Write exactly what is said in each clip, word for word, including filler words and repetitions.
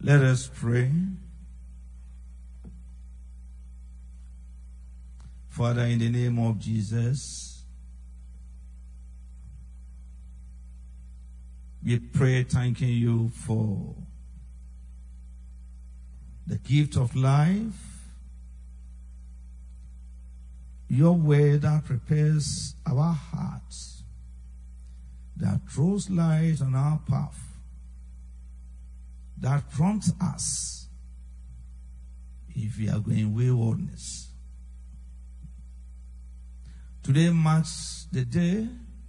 Let us pray. Father, in the name of Jesus, we pray thanking you for the gift of life, your word that prepares our hearts, that throws light on our path, that prompts us if we are going waywardness. Today marks the day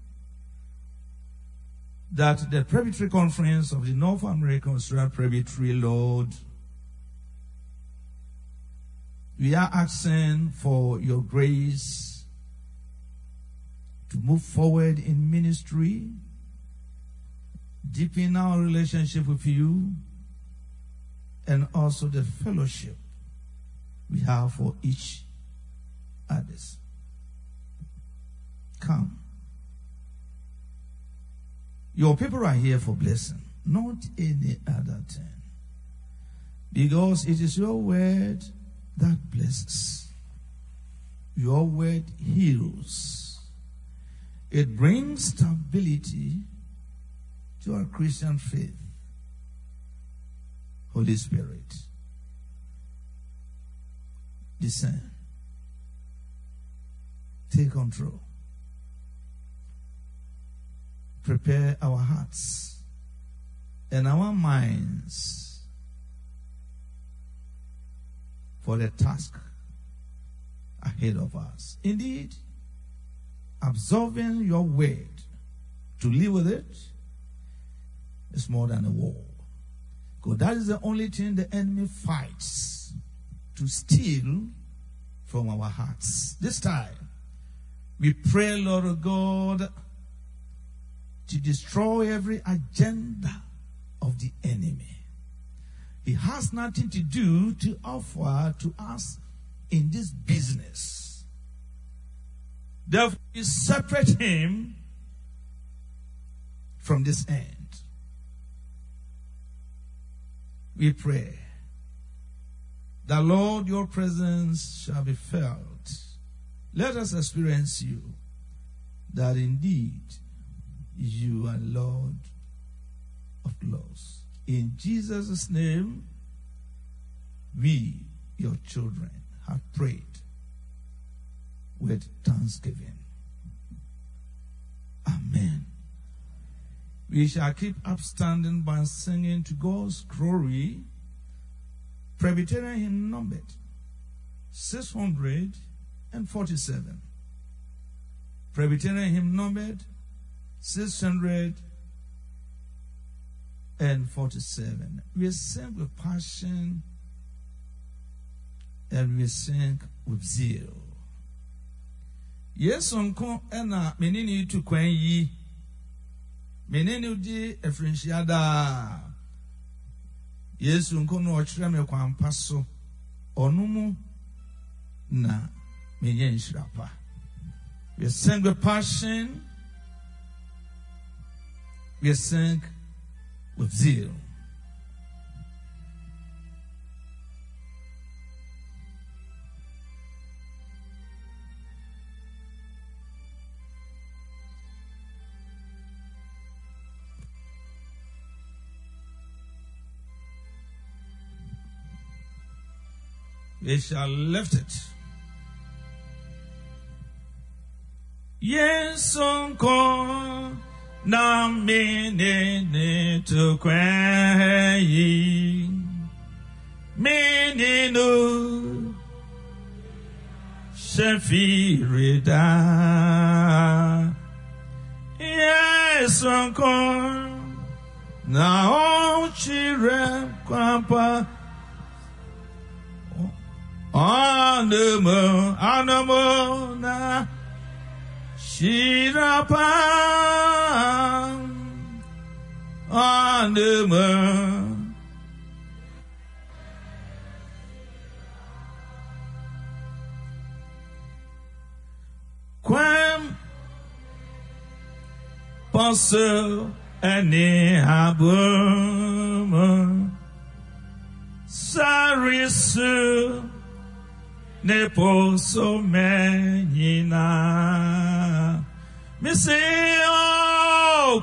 that the Presbytery Conference of the North American Australian Presbytery, Lord, we are asking for your grace to move forward in ministry, deepen our relationship with you, and also the fellowship we have for each others. Come. Your people are here for blessing, not any other thing. Because it is your word that blesses. Your word heals. It brings stability to our Christian faith. Holy Spirit, descend. Take control. Prepare our hearts and our minds for the task ahead of us. Indeed, absorbing your word to live with it is more than a war. Because that is the only thing the enemy fights, to steal from our hearts. This time, we pray, Lord God, to destroy every agenda of the enemy. He has nothing to do to offer to us in this business. Therefore, we separate him from this end. We pray that, Lord, your presence shall be felt. Let us experience you, that indeed you are Lord of Lords. In Jesus' name, we, your children, have prayed with thanksgiving. Amen. We shall keep upstanding by singing to God's glory. Presbyterian hymn numbered six hundred forty-seven. Presbyterian hymn numbered six hundred forty-seven. We sing with passion and we sing with zeal. Yes, unko ena menini tu kwen yi. Menini di efrenchiada. Yes, unko no ochire me kwan paso. Onumu na menye nshirapa. We sing with passion. We sing with zeal. We shall lift it. Yes, uncle. Na menene to kwayi menino shefirida yes uncle na o chire kwapa anemo anemo na shirapa anemo Quem posso ane abuma sarisu nepo so menina misi o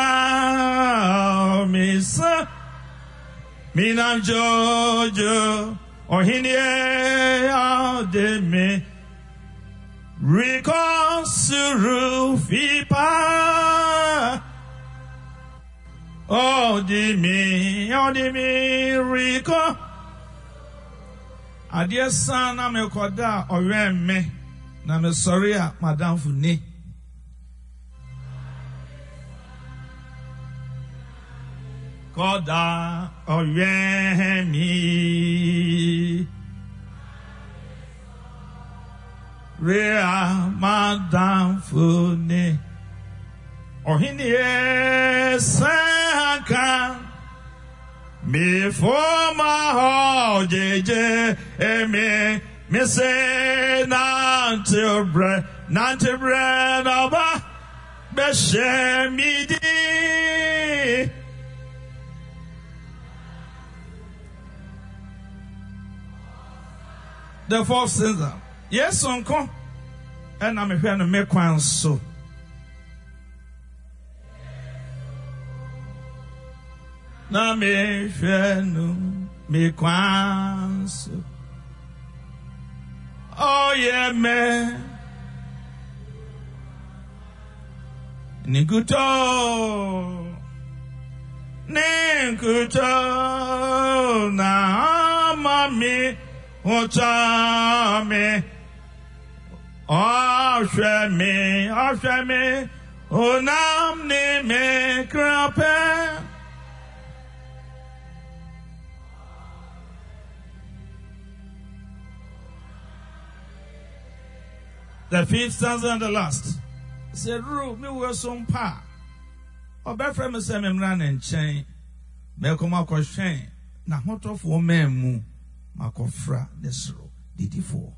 kura misa mina jojo ohinie ademe Rikonsuru fipa Oh di mi Oh di mi Riko Adie san na me koda Owe me Na me sorry a madam funi Koda Owe mi Rea madam fune Ohinie sanka Me forma ho jeje eme me say nante bre nante bre naba beshe midi The fourth stanza. Yes, uncle. And I'm here to make one so. Na me fenu me one so. Oh yeah, man. Nikuto. Nikuto. Na mami. Ochame. Oshame, Oshame, Onam ne me krape. The fifth stanza and the last. Said, Ru, me were some pa. Or better me say me run and chain. Me come out of chain. Na hot of woman mu. Makofra nesro didi four.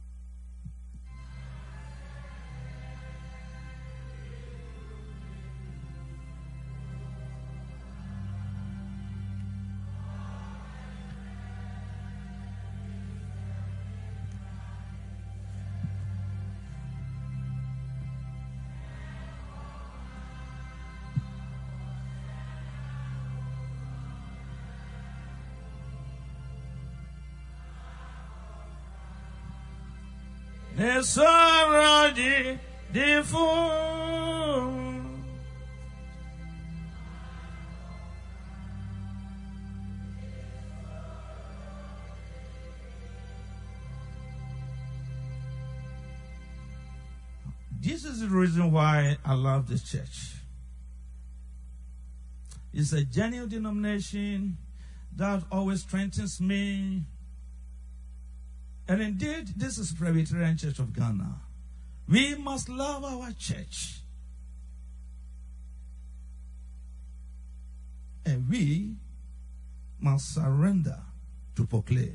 Nesaradi difu. This is the reason why I love this church. It's a genuine denomination that always strengthens me. And indeed, this is Presbyterian Church of Ghana. We must love our church. And we must surrender to proclaim.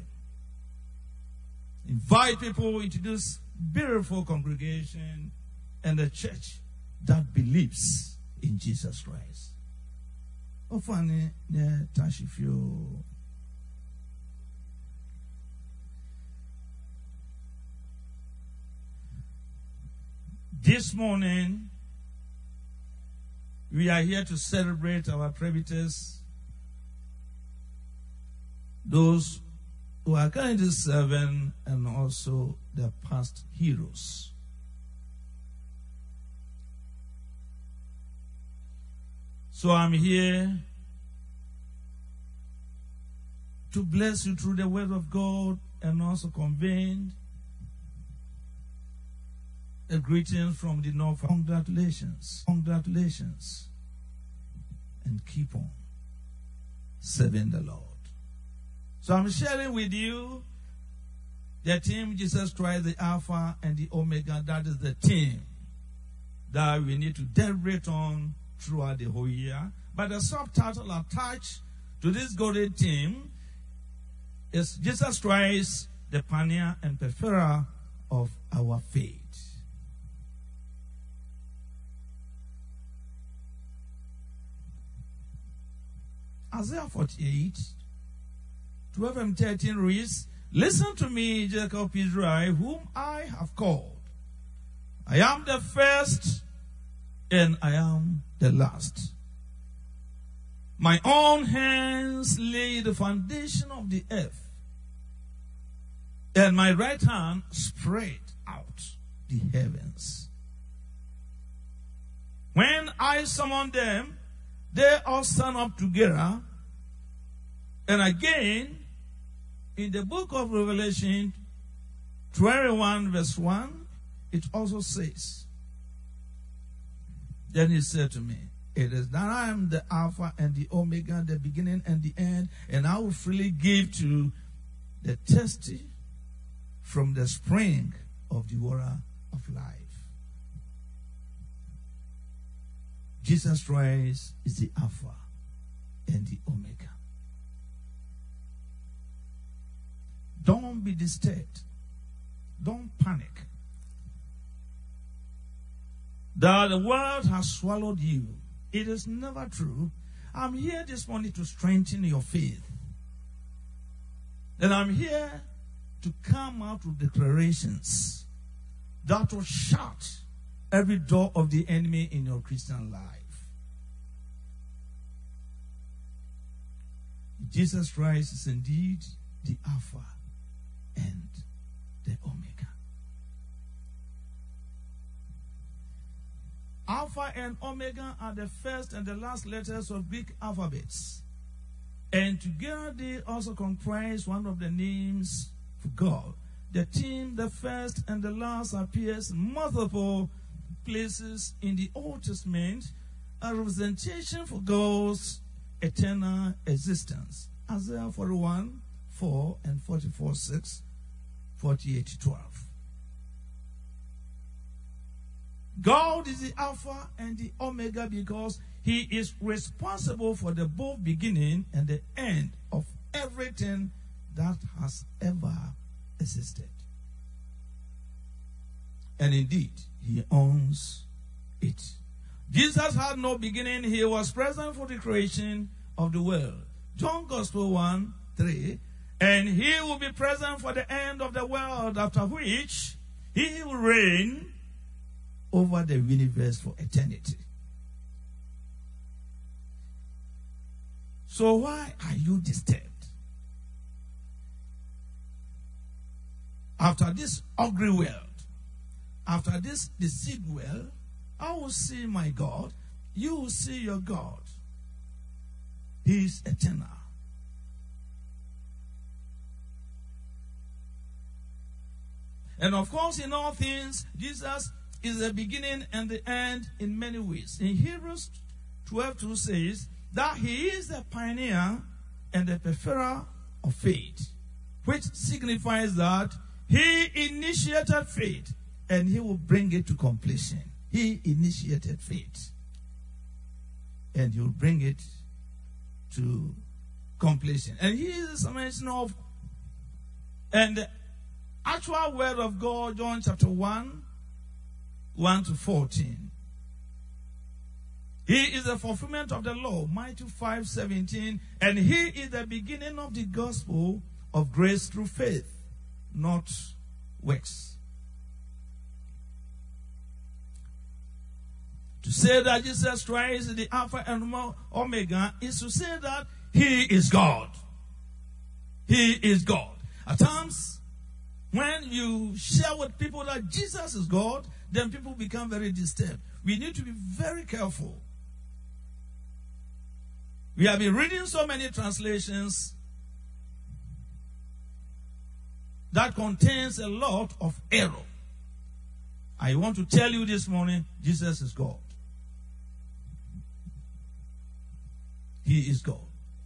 Invite people into this beautiful congregation and a church that believes in Jesus Christ. Ofane ne tashifio. This morning, we are here to celebrate our presbyters, those who are currently serving, and also their past heroes. So I'm here to bless you through the word of God and also convey a greeting from the north. Congratulations. Congratulations. And keep on serving the Lord. So I'm sharing with you the team Jesus Christ, the Alpha and the Omega. That is the team that we need to deliberate on throughout the whole year. But the subtitle attached to this golden team is Jesus Christ, the pioneer and preferer of our faith. Isaiah forty-eight, twelve and thirteen reads, listen to me, Jacob Israel, whom I have called. I am the first and I am the last. My own hands lay the foundation of the earth, and my right hand spread out the heavens. When I summon them, they all stand up together. And again, in the book of Revelation twenty-one verse one, it also says, then he said to me, it is that I am the Alpha and the Omega, the beginning and the end, and I will freely give to the thirsty from the spring of the water of life. Jesus Christ is the Alpha and the Omega. Don't be disturbed. Don't panic that the world has swallowed you. It is never true. I'm here this morning to strengthen your faith. And I'm here to come out with declarations that will shut every door of the enemy in your Christian life. Jesus Christ is indeed the Alpha and the Omega. Alpha and Omega are the first and the last letters of Greek alphabets. And together they also comprise one of the names for God. The term, the first and the last, appears in multiple places in the Old Testament, a representation for God's eternal existence. Isaiah forty-one, four and forty-four, six, forty-eight, twelve. God is the Alpha and the Omega because he is responsible for the both beginning and the end of everything that has ever existed. And indeed, he owns it. Jesus had no beginning. He was present for the creation of the world. John Gospel one, three. And he will be present for the end of the world, after which he will reign over the universe for eternity. So why are you disturbed? After this ugly world, after this deceived world, I will see my God. You will see your God. He is eternal. And of course, in all things, Jesus is the beginning and the end in many ways. In Hebrews twelve two says that he is the pioneer and the preferrer of faith, which signifies that he initiated faith and he will bring it to completion. He initiated faith and he will bring it to completion. And here is a mention of, and the actual word of God, John chapter one, one to fourteen. He is the fulfillment of the law, Matthew five, seventeen, and he is the beginning of the gospel of grace through faith, not works. To say that Jesus Christ is the Alpha and Omega is to say that he is God. He is God. At times, when you share with people that Jesus is God, then people become very disturbed. We need to be very careful. We have been reading so many translations that contains a lot of error. I want to tell you this morning, Jesus is God. He is God.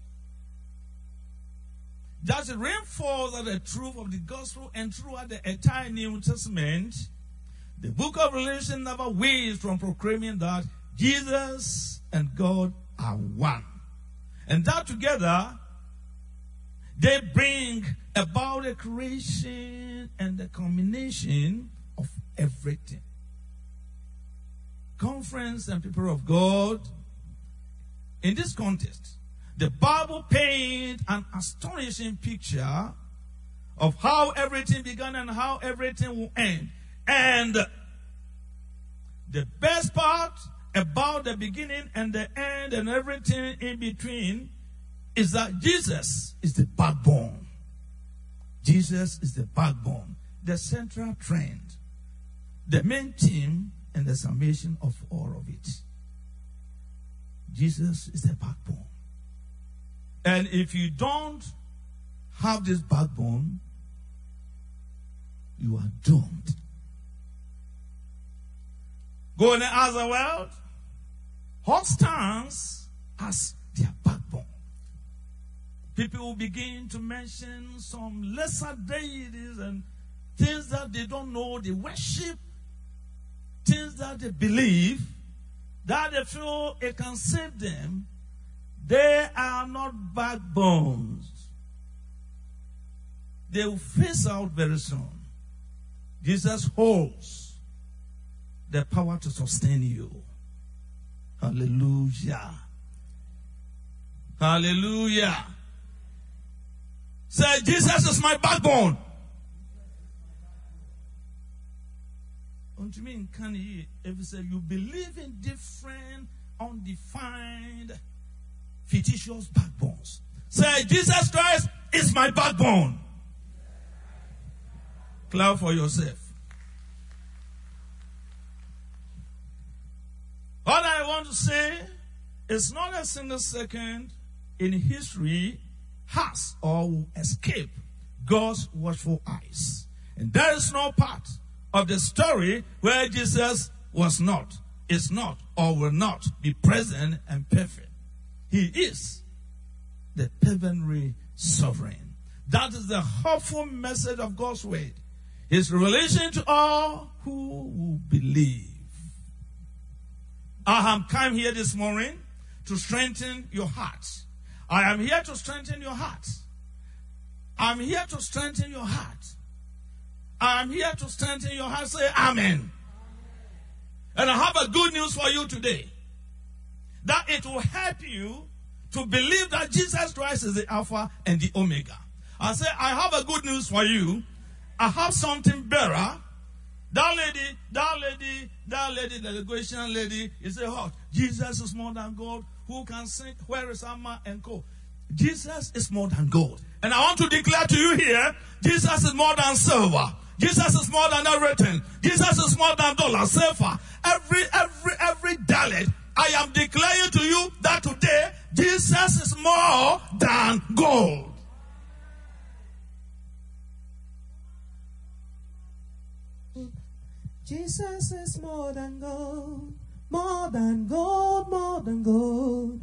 Just reinforce the truth of the gospel, and throughout the entire New Testament, the book of Revelation never waves from proclaiming that Jesus and God are one. And that together, they bring about the creation and the culmination of everything. Conference and people of God, in this context, The Bible paints an astonishing picture of how everything began and how everything will end. And the best part about the beginning and the end and everything in between is that Jesus is the backbone. Jesus is the backbone, the central trend, the main theme and the summation of all of it. Jesus is the backbone. And if you don't have this backbone, you are doomed. Go and ask the world, what stands as their backbone? People will begin to mention some lesser deities and things that they don't know, they worship, things that they believe, that they feel it can save them. They are not backbones. They will face out very soon. Jesus holds the power to sustain you. Hallelujah. Hallelujah. Say, Jesus is my backbone. Unto me, can you, if you say you believe in different, undefined, fictitious backbones, say, Jesus Christ is my backbone. Clap for yourself. All I want to say is not a single second in history has or will escape God's watchful eyes. And there is no part of the story where Jesus was not, is not, or will not be present and perfect. He is the permanent sovereign. That is the hopeful message of God's word. His relation to all who will believe. I have come here this morning to strengthen your hearts. I am here to strengthen your heart. I'm here to strengthen your heart. I'm here to strengthen your heart. Say amen. And I have a good news for you today. That it will help you to believe that Jesus Christ is the Alpha and the Omega. I say, I have a good news for you. I have something better. That lady, that lady, that lady, the Lagosian lady, is a hot. Jesus is more than gold. Who can sing? Where is Amma and Co? Jesus is more than gold. And I want to declare to you here, Jesus is more than silver. Jesus is more than everything. Jesus is more than dollar, silver. Every, every, every dollar. I am declaring to you that today, Jesus is more than gold. Jesus is more than gold, more than gold, more than gold.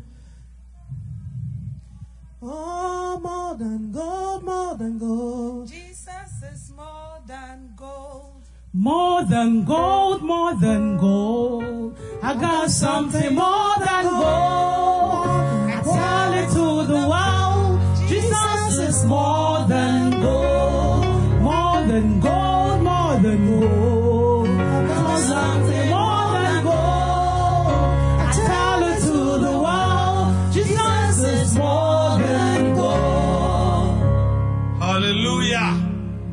Oh, more than gold, more than gold. Jesus is more than gold. More than gold, more than gold. I got something more than gold. I tell it to the world. Jesus is more than gold, more than gold, more than gold. Something more than gold. I tell it to the world. Jesus is more than gold. Hallelujah.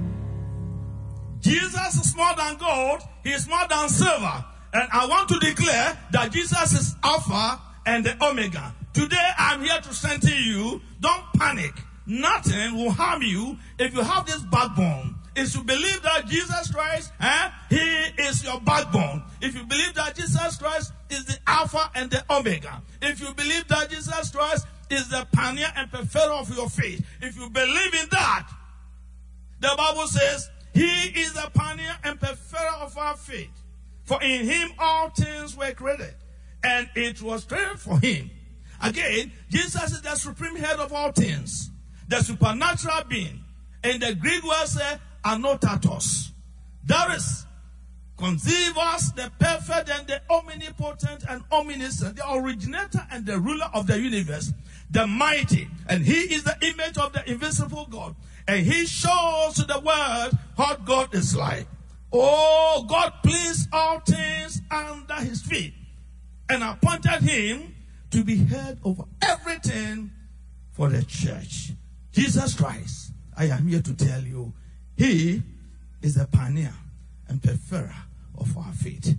Jesus is more than gold. He is more than silver. And I want to declare that Jesus is Alpha and the Omega. Today I'm here to strengthen you. Don't panic. Nothing will harm you if you have this backbone. Is to believe that Jesus Christ, eh, He is your backbone. If you believe that Jesus Christ is the Alpha and the Omega. If you believe that Jesus Christ is the pioneer and perfecter of your faith. If you believe in that, the Bible says, He is the pioneer and perfecter of our faith. For in Him all things were created. And it was created for Him. Again, Jesus is the supreme head of all things. The supernatural being. In the Greek word says, Anotatos. That is, conceive us the perfect and the omnipotent and omniscient, the originator and the ruler of the universe, the mighty. And He is the image of the invisible God. And He shows to the world what God is like. Oh, God placed all things under His feet and appointed Him to be head over everything for the church. Jesus Christ, I am here to tell you, he is the pioneer and preferrer of our faith.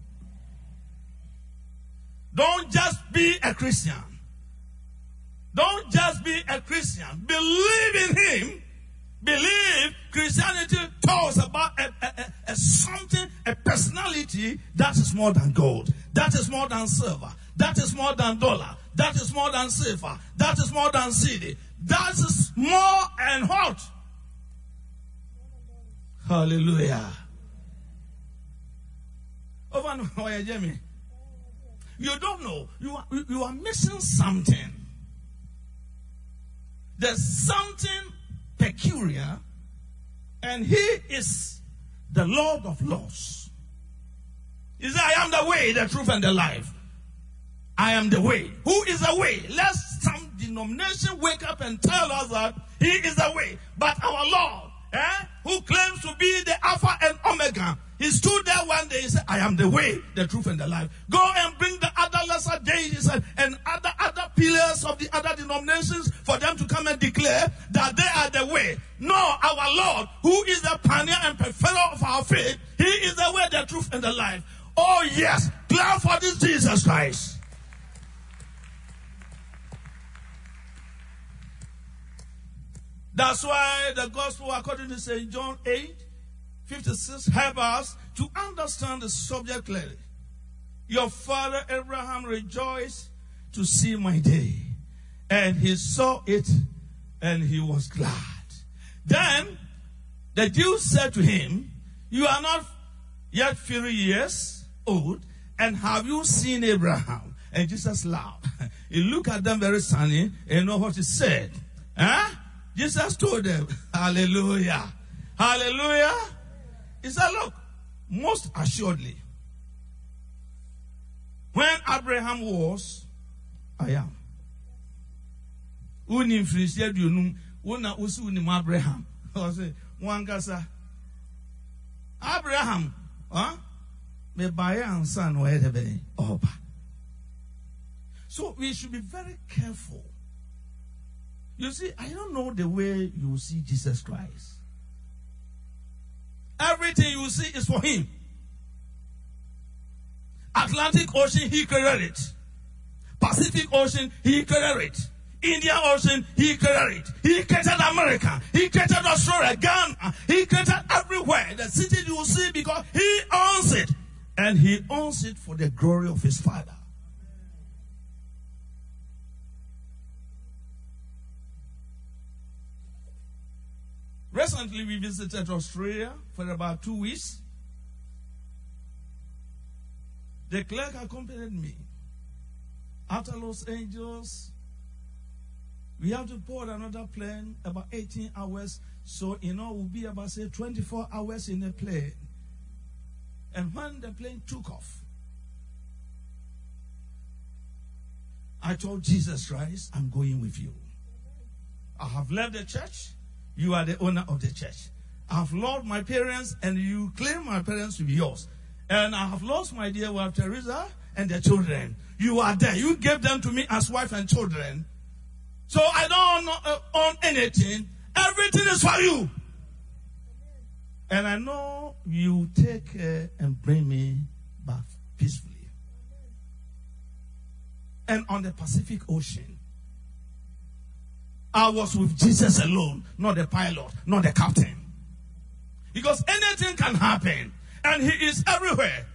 Don't just be a Christian. Don't just be a Christian. Believe in him. Believe Christianity talks about a, a, a, a something, a personality that is more than gold. That is more than silver. That is more than dollar. That is more than silver. That is more than city. That is more and hot. Hallelujah. Over no, Jamie. You don't know. You are, you are missing something. There's something peculiar, and he is the Lord of Lords. He said, I am the way, the truth, and the life. I am the way. Who is the way? Let some denomination wake up and tell us that he is the way. But our Lord, eh, who claims to be the Alpha and Omega, he stood there one day and said, I am the way, the truth, and the life. Go and bring the other lesser deities and, and other, other pillars of the other denominations for them to come and declare that they are the way. No, our Lord, who is the pioneer and preferrer of our faith, he is the way, the truth, and the life. Oh yes, clap for this Jesus Christ. That's why the gospel, according to Saint John eight fifty-six, help us to understand the subject clearly. Your father Abraham rejoiced to see my day, and he saw it, and he was glad. Then the Jews said to him, you are not yet fifty years old, and have you seen Abraham? And Jesus laughed. He looked at them very sunny, and you know what he said? Huh? Jesus told them, hallelujah, hallelujah. He said, look, most assuredly, when Abraham was, I am. Unim frisiya dunum, una usi unim Abraham. I say, wangasa. Abraham, huh? Me bayan son whatever oba. So we should be very careful. You see, I don't know the way you see Jesus Christ. Everything you see is for him. Atlantic Ocean, he created it. Pacific Ocean, he created it. Indian Ocean, he created it. He created America. He created Australia, Ghana. He created everywhere. The city you see because he owns it. And he owns it for the glory of his Father. Recently, we visited Australia for about two weeks. The clerk accompanied me. After Los Angeles, we have to board another plane about eighteen hours. So, you know, we'll be about, say, twenty-four hours in the plane. And when the plane took off, I told Jesus Christ, I'm going with you. I have left the church. You are the owner of the church. I have lost my parents, and you claim my parents to be yours. And I have lost my dear wife Teresa and their children. You are there. You gave them to me as wife and children. So I don't own, uh, own anything. Everything is for you. And I know you take care and bring me back peacefully. And on the Pacific Ocean, I was with Jesus alone, not the pilot, not the captain. Because anything can happen. And he is everywhere.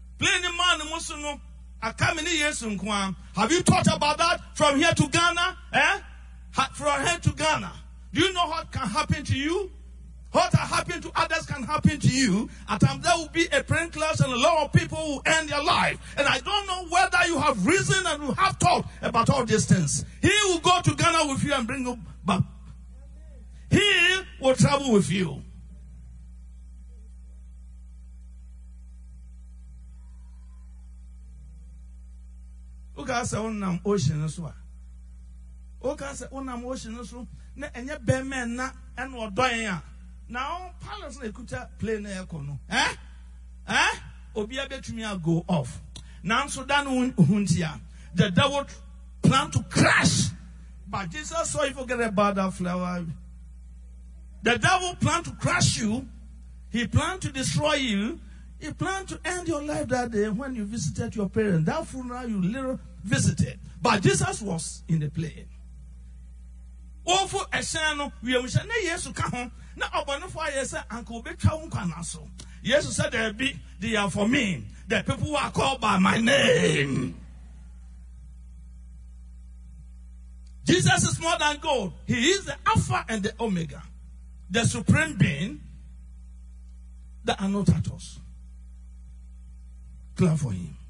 Have you thought about that? From here to Ghana? Eh? From here to Ghana. Do you know what can happen to you? What has happened to others can happen to you. At times there will be a praying class and a lot of people will end their life. And I don't know whether you have reason and you have thought about all these things. He will go to Ghana with you and bring you back. He will travel with you. Oka say onam ocean so a. Oka say onam ocean so na enye bemen na ene odoyen a. Now palace na ekuta plane na ekono. Eh? Eh? Obi abetumi go off. Now so dan huntia. The devil plan to crash But Jesus saw you forget about that flower. The devil planned to crush you. He planned to destroy you. He planned to end your life that day when you visited your parents. That funeral you little visited. But Jesus was in the plane. Ofu eseno we musha na Yesu ka ho na obonofo ayesa anko betwa nkwana so. Jesus said there be they are for me. The people who are called by my name. Jesus is more than gold. He is the Alpha and the Omega. The supreme being. The Anotatos. Clap for him.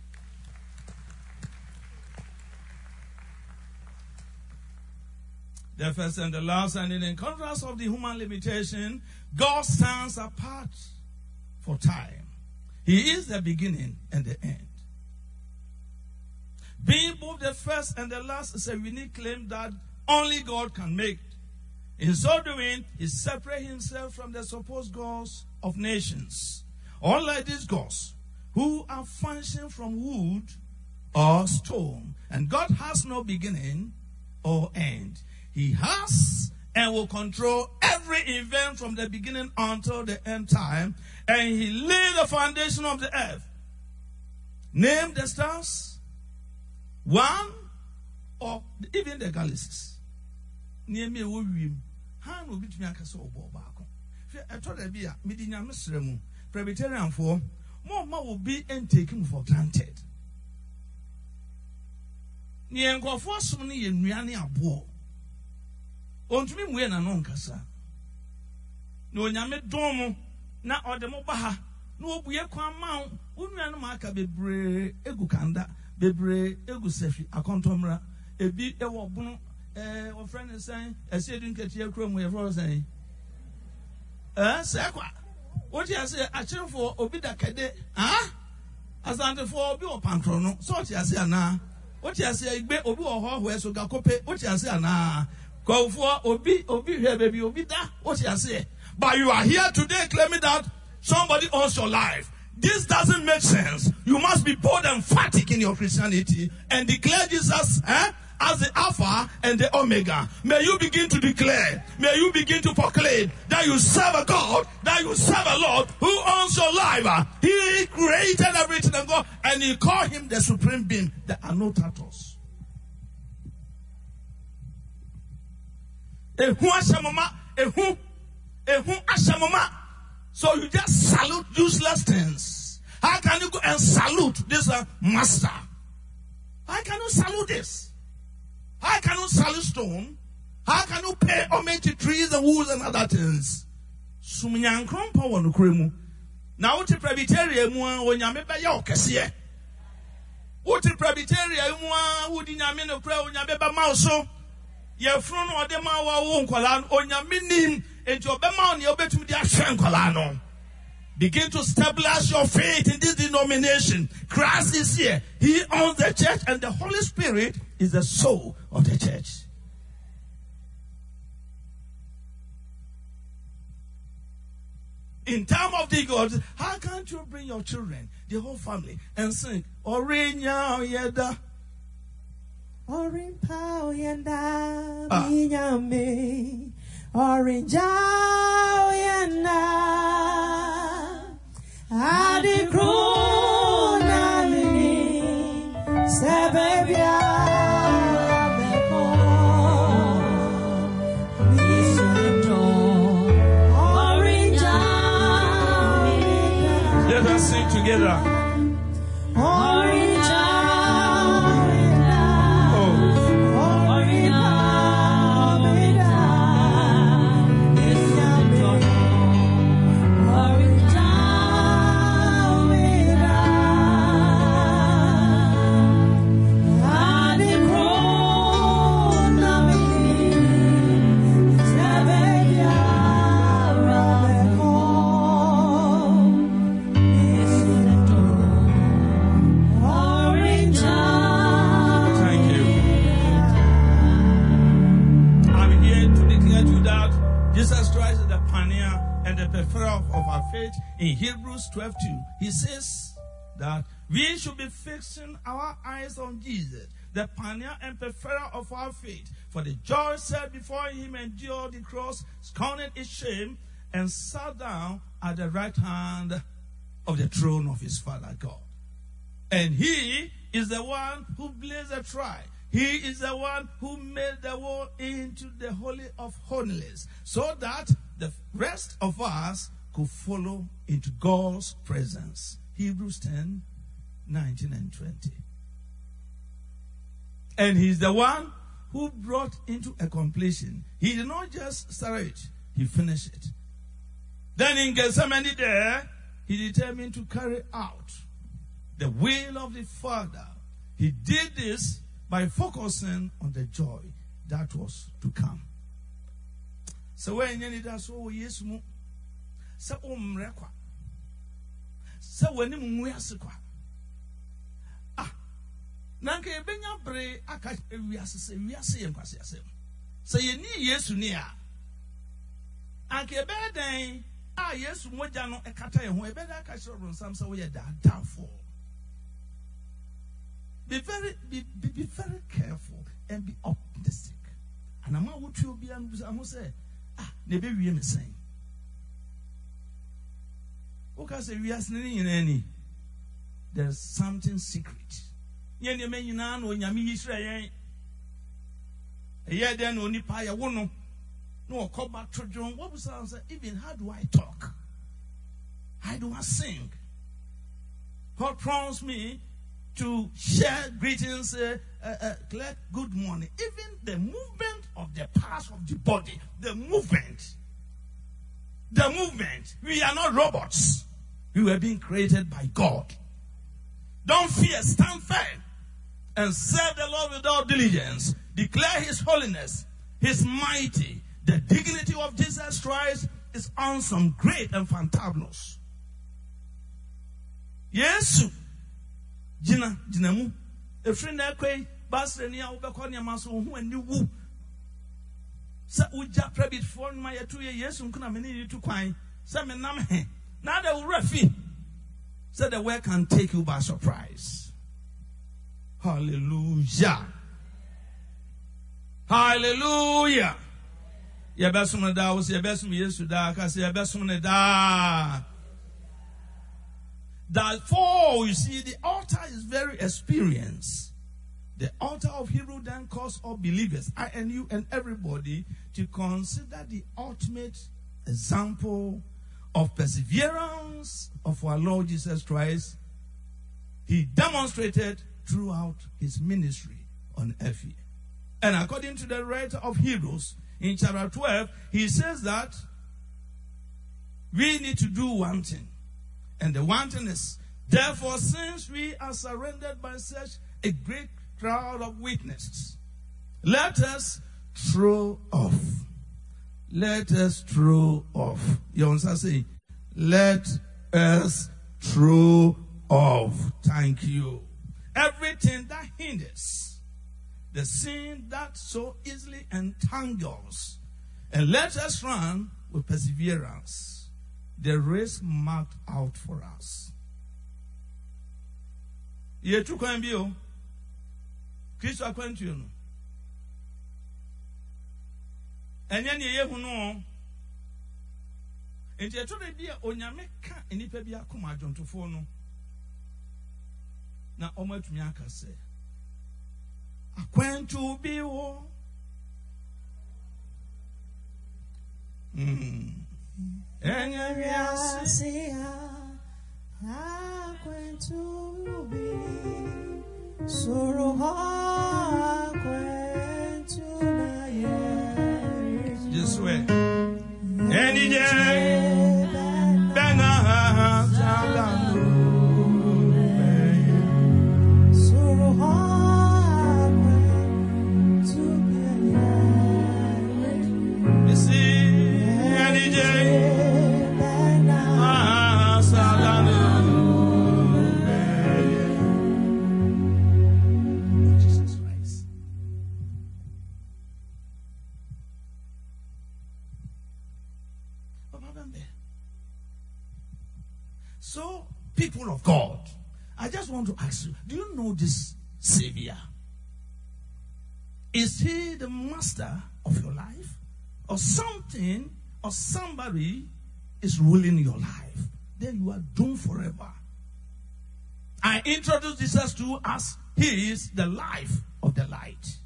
The first and the last, and in contrast of the human limitation, God stands apart for time. He is the beginning and the end. Being both the first and the last is a unique claim that only God can make. In so doing, he separates himself from the supposed gods of nations. Unlike these gods, who are functioning from wood or stone, and God has no beginning or end. He has and will control every event from the beginning until the end time, and he laid the foundation of the earth. Name the stars, one or even the galaxies. Near me, Han will be to me a so back. I told her, be a Medinia Muslim, Presbyterian for more will be and taken for granted. Near go for so many in Riani abo. On to me when an onkasa. No yame domo, na or the mobaha, no be a quam mount, Unian Marka bebre, egukanda, bebre, egusefi, a contomra, a bit a wabun, a friend is saying, a said in Katia Chrome, we have saying. Eh, Sakwa. What you say, a chill for Obida Kade, ah? As under for Obi or Pancrono, so you say, na. What you say, be Obi or Horway, so Gacope, what you say, na. Go for Obi, Obi, here, baby, Obida, what you say. But you are here today claiming that somebody owns your life. This doesn't make sense. You must be bold and emphatic in your Christianity and declare Jesus, eh? As the Alpha and the Omega. May you begin to declare, may you begin to proclaim that you serve a God, that you serve a Lord who owns your life. He created everything and God, and he called him the supreme being, the Anotatos. Ehu ashamama, ehu, ehu ashamama. So you just salute useless things. How can you go and salute this uh, master? How can you salute this? How can you salute stone? How can you pay homage to trees and woods and other things? Sumunyankron power no kremu. Na uti Presbyterian mu when nyame be ya okese. Uti Presbyterian mu udi nyame no kra onyame be ma so. Ye fru no ode ma wa wo nkwala onyame nim enti obema ne obetumi di ahwe nkwala no. Begin to stabilize your faith in this denomination. Christ is here. He owns the church, and the Holy Spirit is the soul of the church. In time of the gods, how can't you bring your children, the whole family, and sing Orinya Yeda? Orin Pao Yenda Minyame Orin Jao Yenda Adi Krona Nini Sebebia Beko Nisito Orin Jao Yenda. Let us sing together. Orin In Hebrews twelve two, he says that we should be fixing our eyes on Jesus, the pioneer and perfecter of our faith. For the joy set before him endured the cross, scorned its shame, and sat down at the right hand of the throne of his Father God. And he is the one who blazed a trail. He is the one who made the wall into the Holy of Holies, so that the rest of us could follow into God's presence. Hebrews ten, nineteen and twenty. And he's the one who brought into a completion. He did not just start it, he finished it. Then in Gethsemane there, he determined to carry out the will of the Father. He did this by focusing on the joy that was to come. So when you need us, oh yes, mo. So umrekwa. So when you mweasekwa. Ah, nanke benya bre aka wiase se wiase ye nkwase asem. So ye ni Yesu ni a. Anke be den a Yesu moja no ekata ye ho e be da ka shiro nsam so ye da downfall. Be very, be, be, be very careful and be optimistic. And I'm what you'll be, I'm going to say, ah, never be me saying. Okay, say we are sneaking in any. There's something secret. Yen you may you know, when you meet Israel, a year then only pay a woman. No, come back to John. What was I say? Even how do I talk? How do I sing? God promised me to share greetings, uh, uh, uh, Claire, good morning. Even the movement of the parts of the body, the movement, the movement. We are not robots. We were being created by God. Don't fear, stand firm and serve the Lord without diligence. Declare his holiness, his mighty. The dignity of Jesus Christ is awesome, great, and fantabulous. Yes. Jina, jina mu. Efri na kwe basre ni a ubekwa ni amaso hu ani wu. Sa uja prebit for ma yetu ye Yesu nkuna me ni tu kwan. Sa me nam he. Na da urafi. Say the word can take you by surprise. Hallelujah. Hallelujah. Ye besum da wo se ye besum Yesu da ka se ye besum ne da. Therefore, you see, the altar is very experienced. The altar of Hebrew then calls all believers, I and you and everybody, to consider the ultimate example of perseverance of our Lord Jesus Christ. He demonstrated throughout his ministry on earth here. And according to the writer of Hebrews, in chapter twelve, he says that we need to do one thing. And the one thing is, therefore, since we are surrounded by such a great crowd of witnesses, let us throw off. Let us throw off. You understand? Say, let us throw off. Thank you. Everything that hinders, the sin that so easily entangles, and let us run with perseverance the race marked out for us. Ye tu kwan bi o. Kristo akwantu no. Enya ne ye hu no. Enti eto de bia onyame ka enipa bia akoma adwontofo no. Na omatumi aka se. Akwantu bi wo. Mm. Enyawiasia akwentu bi soroha akwentu na ye just wait any day bena taganu soroha akwentu na ye you see any day So, people of God, I just want to ask you, do you know this Savior? Is he the master of your life? Or something or somebody is ruling your life? Then you are doomed forever. I introduce Jesus to you as he is the life of the light.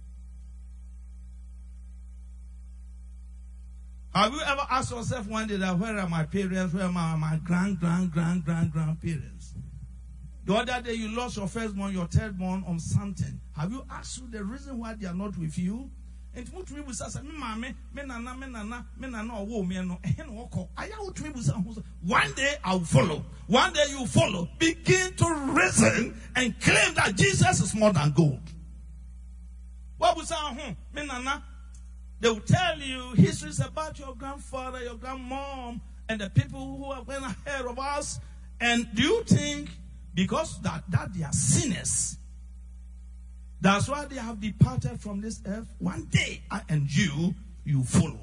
Have you ever asked yourself one day that where are my parents, where are my, my grand, grand, grand, grand, grandparents? The other day you lost your firstborn, your thirdborn on something. Have you asked you the reason why they are not with you? And what we will say, me mama, me nana, me nana, me nana, or me no, I one day I'll follow. One day you follow. Begin to reason and claim that Jesus is more than gold. What will say, me nana? They will tell you histories about your grandfather, your grandmom, and the people who have been ahead of us. And do you think because that, that they are sinners, that's why they have departed from this earth? One day, I and you, you follow.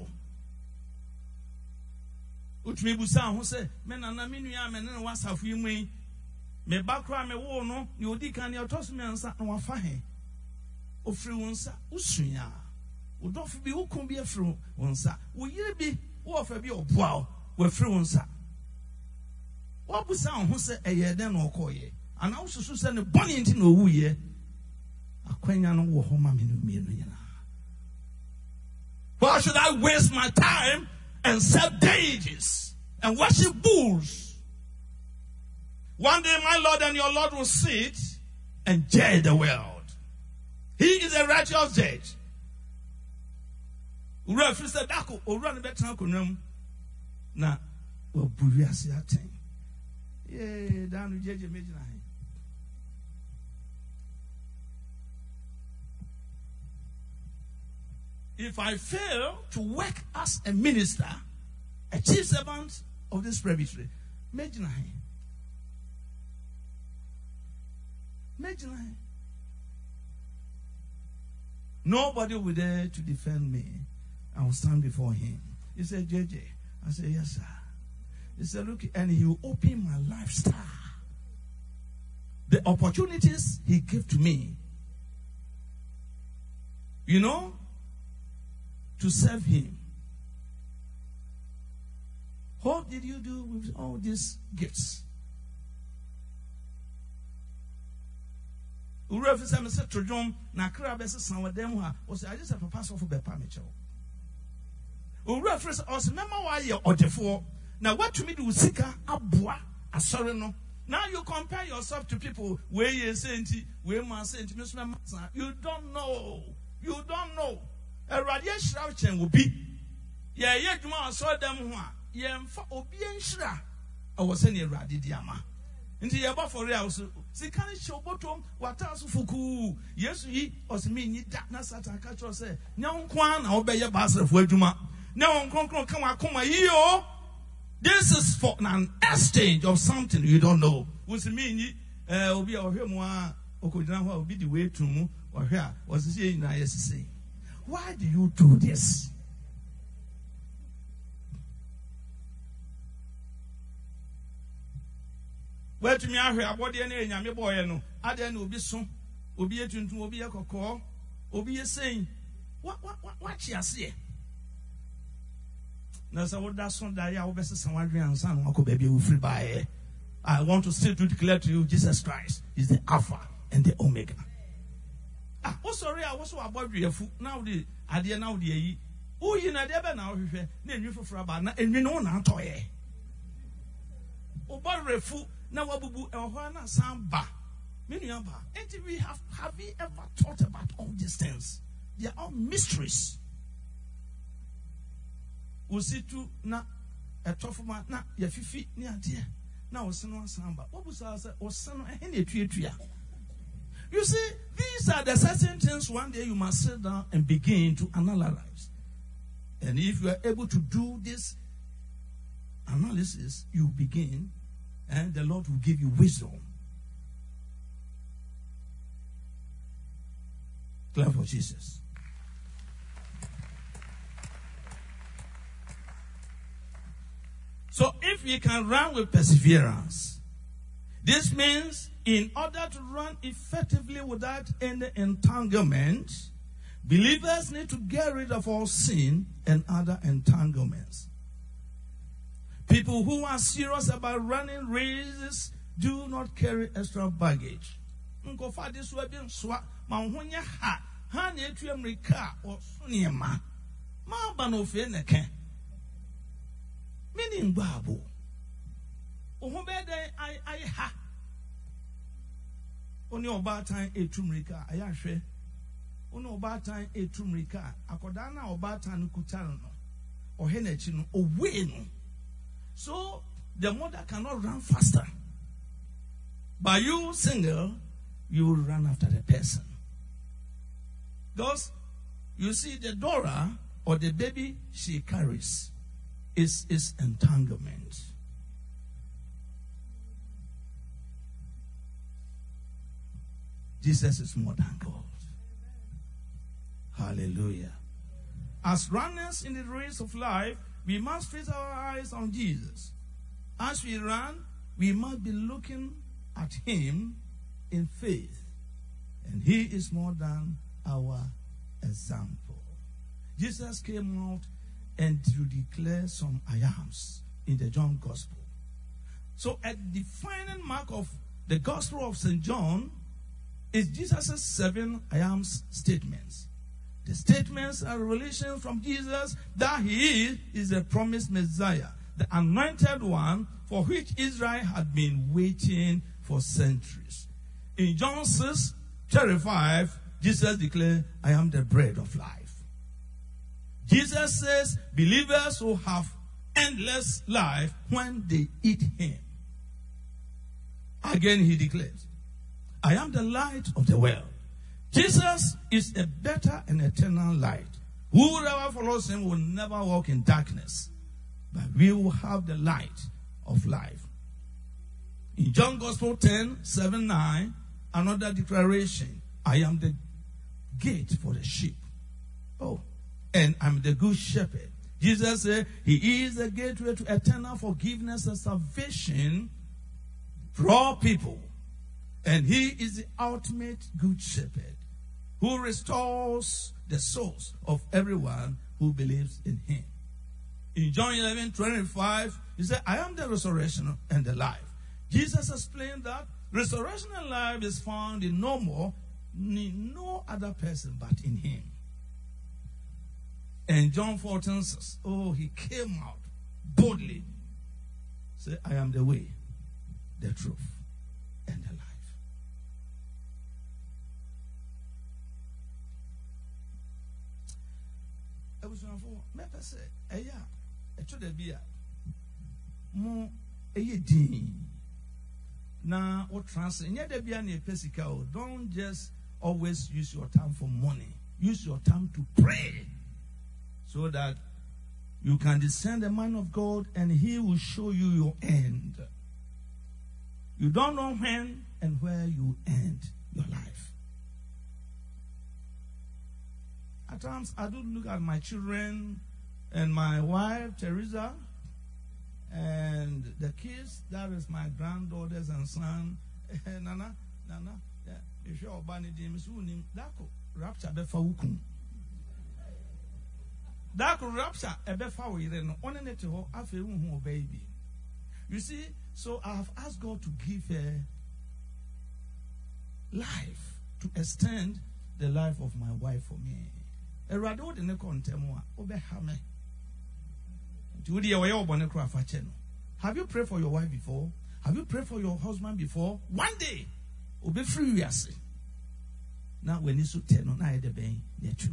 Which me busa who say, "Men na na minu ya men na wasa fu yi me bakra me wo no, you odi kan ya toss me ansa na wa fa he. Ofri wonsa, usunya. Udofu bi ukun bi afri wonsa. Wo yire bi, wo ofa bi oboa, wo afri wonsa. Wo busa who say eye den na okoye. Ana wo susu say ne boni nti na owu ye. Why should I waste my time and serve deities and worship bulls? One day my Lord and your Lord will sit and judge the world. He is a righteous judge. Na oburiasi aten. Yeah, down judge imagine. If I fail to work as a minister, a chief servant of this presbytery, imagine Imagine nobody will be there to defend me. I will stand before him. He said, J J. I said, yes, sir. He said, look, and he will open my lifestyle. The opportunities he gave to me, you know, to serve him. What did you do with all these gifts? Ura fi say me say trodwom na kra be se san wadam ha o say I just have a pass off be pa me chew. Ura fi say o say mema wa ye odefo na what to me do sika aboa asore no. Now you compare yourself to people where you say nti where man say nti me so na you don't know. You don't know. A radiation chen will be. Yeah, yeah, you want saw them one. Yeah, for obedient shra. I was saying a radidiama. Into your for real. See, can it show bottom? What else fuku? Yes, he was me. You that not such a catcher say. No one, I'll be your bastard for Juma. No one come come come here. This is for an exchange of something you don't know. Was me, uh, will be our him one. Okudana will be the way to move or here. Was saying, I say. Why do you do this? Where to me out here, what the name of your boy? No, I didn't will be soon. Will be a tune to be a cocoa, will be a saying, What, what, what, what she has here? Now, so what that son that I will be someone and son, Uncle Baby will free by. I want to still to declare to you, Jesus Christ is the Alpha and the Omega. Oh, sorry, I was so about your foot. Now, the idea now, the oh, you know, never now, then you for Frabana, and we know not toy. Oh, but refu, now, Abu, or Hana Samba, Miniamba. And we have, have we ever thought about all these things? They are all mysteries. We see to na a tough man, na your fifi near dear. Now, Sano Samba. What was I say? Or Sano, any tree. You see, these are the certain things one day you must sit down and begin to analyze. And if you are able to do this analysis, you begin, and the Lord will give you wisdom. Clap for Jesus. So if we can run with perseverance, this means in order to run effectively without any entanglement, Believers need to get rid of all sin and other entanglements. People who are serious about running races do not carry extra baggage. Nkofa this way being swat, manhunya ha, han etu America or Suniema. Ma bano feneke. Meaning babu. Ohobede I I ha. Oni oba time etu America, ayahwe. Oni oba time etu America, akodana oba time kutano no. Ohenechi no, owe no. So the mother cannot run faster. By you single, you will run after the person. Thus, you see the Dora or the baby she carries is, is entanglement. Jesus is more than gold. Hallelujah. As runners in the race of life, we must fix our eyes on Jesus. As we run, we must be looking at him in faith. And he is more than our example. Jesus came out and to declare some I ams in the John Gospel. So a defining mark of the Gospel of Saint John is Jesus' seven I ams statements. The statements are revelations from Jesus that he is, is the promised Messiah, the anointed one for which Israel had been waiting for centuries. In John six thirty-five, Jesus declared, I am the bread of life. Jesus says believers will have endless life when they eat him. Again he declares, I am the light of the world. Jesus is a better and eternal light. Whoever follows him will never walk in darkness, but we will have the light of life. In John Gospel ten, seven, nine, another declaration, I am the gate for the sheep. Oh, and I'm the good shepherd. Jesus said he is the gateway to eternal forgiveness and salvation for all people. And he is the ultimate good shepherd who restores the souls of everyone who believes in him. In John eleven, twenty-five, he said, I am the resurrection and the life. Jesus explained that resurrection and life is found in no more, in no other person but in him. And John fourteen says, oh, he came out boldly. Say, I am the way, the truth, and the life. I was going to say, hey, yeah, it should be a more a dean. Now, what translate? Don't just always use your time for money. Use your time to pray so that you can discern the mind of God and he will show you your end. You don't know when and where you end your life. At times, I do look at my children and my wife, Teresa, and the kids, that is my granddaughters and son. Nana, Nana, yeah, if you're banning them, soon, that could rapture before Wukum. That could rapture a before we then on it to her baby. You see, so I have asked God to give her life, to extend the life of my wife for me. A rado de ne kontemwa obehame. Have you prayed for your wife before? Have you prayed for your husband before? One day, obe free we ase. Now when you so ten on I de ben yetu.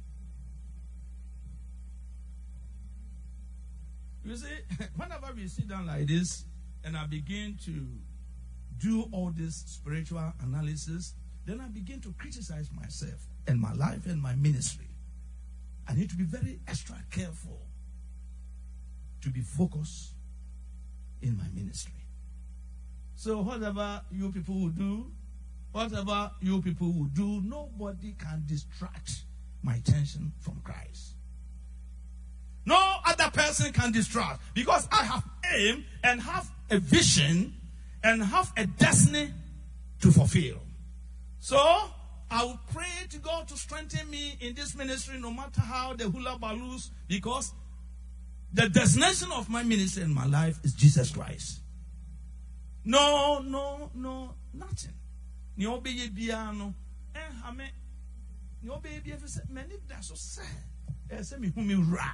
You see, whenever we sit down like this and I begin to do all this spiritual analysis, then I begin to criticize myself and my life and my ministry. I need to be very extra careful to be focused in my ministry. So whatever you people will do, whatever you people will do, nobody can distract my attention from Christ. No other person can distract, because I have aim and have a vision and have a destiny to fulfill. So I will pray to God to strengthen me in this ministry no matter how the hula balloons, because the destination of my ministry and my life is Jesus Christ. No, no, no, nothing. Ni obeye biano. Eh, ame. Ni obeye biano se many that's so sad. Eh, se mi humi ra.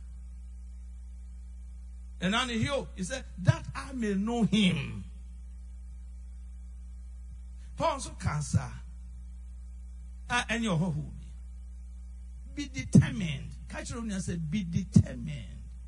And on the hill, he said, that I may know him. Paul so cancer. Ah, and your whole be determined. Catch on and said, be determined.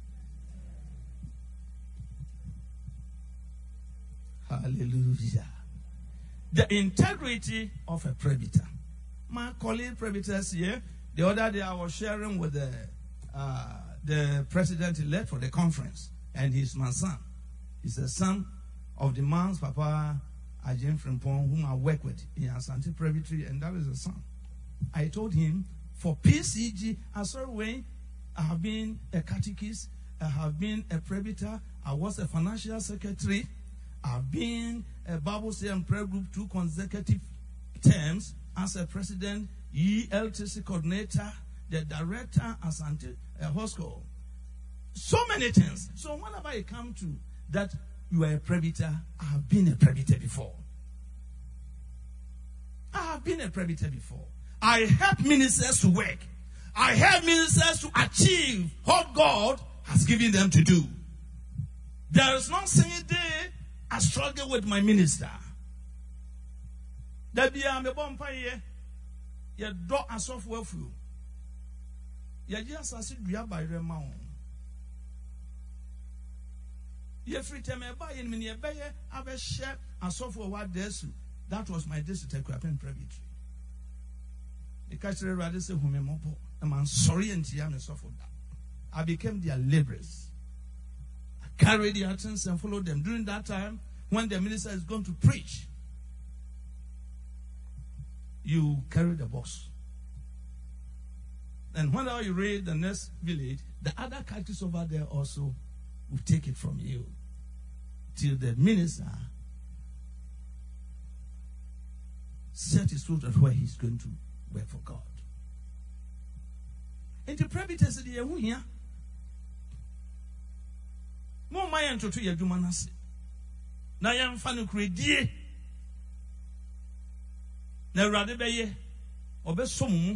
Hallelujah. The integrity of a prebiter. My colleague prebiters here, the other day I was sharing with the uh, the president-elect for the conference, and he's my son. He's the son of the man's papa, Ajin Frimpong, whom I work with in Asante Presbytery, and that is the son. I told him, for P C G, I saw way, I have been a catechist, I have been a presbyter, I was a financial secretary, I've been a Bible study and prayer group two consecutive terms as a president, E L T C coordinator, the director as Asante uh, Hosco. So many things. So whenever you come to that, you are a presbyter, I have been a presbyter before. I have been a presbyter before. I help ministers to work. I help ministers to achieve what God has given them to do. There is not single day I struggle with my minister. There be a bonfire. You do a software for you. You just as you by the mount. You free time buy in many a buyer, have a share and software what there's. That was my district equipment presbytery. The cashier rather say, whom I'm sorry and I'm suffered that. I became their laborers. I carried the attendance and followed them. During that time, when the minister is going to preach, you carry the box. And whenever you read the next village, the other catechist over there also will take it from you till the minister set his foot at where he's going to work for God. And the presbyters said, "You here? More my answer to your dumanasi. Na yam fanu kredie. Na rade beye obe somu.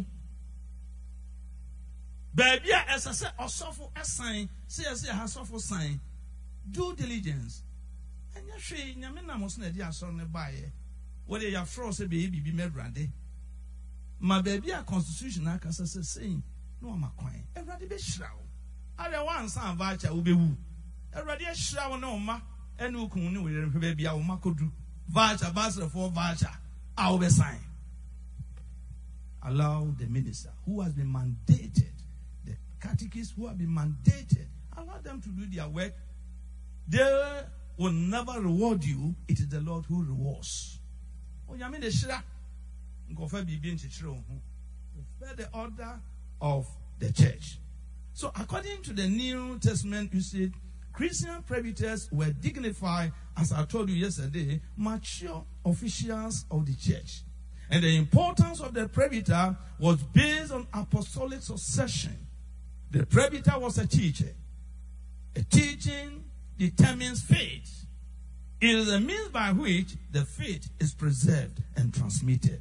Baby, as I said, osofo assign, say I say hasofo sign, due diligence. And you say, Yamina must not dear son by whether your frost be be made rande. My baby, a constitutional case saying, no, I'm a coin. A radical shroud. I don't want some voucher will be woo. A radical shroud, no, ma, and who can with baby, our makodu. Voucher, voucher for voucher. I will be signed. Allow the minister who has been mandated, the catechists who have been mandated, allow them to do their work. They will never reward you. It is the Lord who rewards. Oh, you mean the shra? Go for be being the order of the church. So, according to the New Testament, you see, Christian presbyters were dignified, as I told you yesterday, mature officials of the church. And the importance of the presbyter was based on apostolic succession. The presbyter was a teacher. A teaching determines faith. It is a means by which the faith is preserved and transmitted.